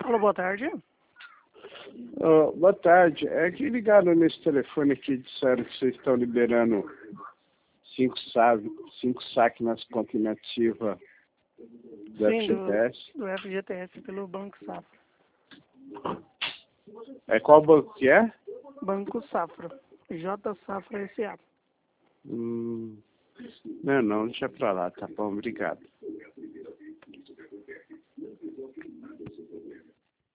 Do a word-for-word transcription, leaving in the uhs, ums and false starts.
Alô, boa tarde. Oh, boa tarde. É que ligaram nesse telefone aqui, disseram que vocês estão liberando cinco, sabe, cinco saques nas contas inativas do Sim, F G T S. Do, do F G T S pelo Banco Safra. É qual banco que é? Banco Safra. J Safra S A. Hum, não, não, deixa pra lá, tá bom, obrigado.